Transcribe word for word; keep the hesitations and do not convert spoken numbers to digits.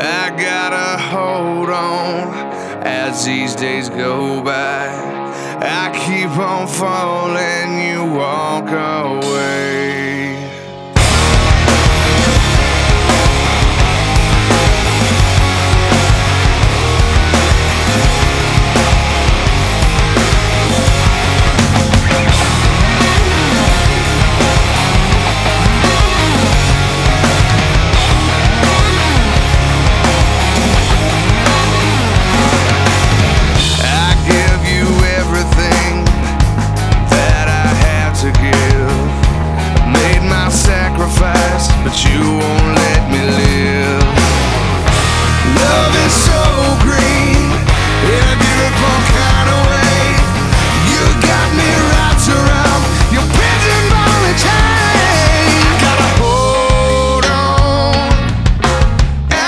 I gotta hold on as these days go by. I keep on falling, you walk away.